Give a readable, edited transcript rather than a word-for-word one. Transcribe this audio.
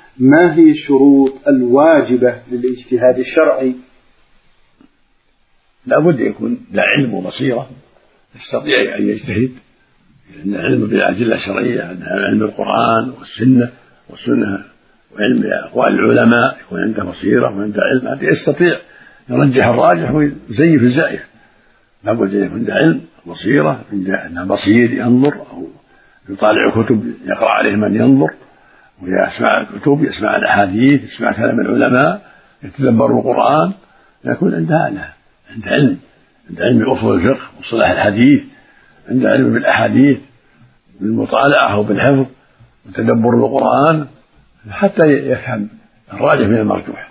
ما هي الشروط الواجبة للاجتهاد الشرعي؟ لا بد يكون له علم وبصيرة يستطيع أن يجتهد، لأن العلم بالأدلة الشرعية، علم القرآن والسنة وعلم أقوال العلماء، يكون عنده بصيرة وعنده علم هذا يستطيع يرجح الراجح ويزيف الزائف. لا بد أن يكون عنده علم وبصيرة، عنده بصير ينظر أو يطالع كتب يقرأ عليه من ينظر ويسمع الكتب، يسمع الأحاديث، يسمع كلام العلماء، يتدبر القرآن، يكون عنده علم بأصول الفقه وصلاح الحديث، عنده علم بالأحاديث بالمطالعة أو بالحفظ وتدبر القرآن حتى يفهم الراجح من المرجوح.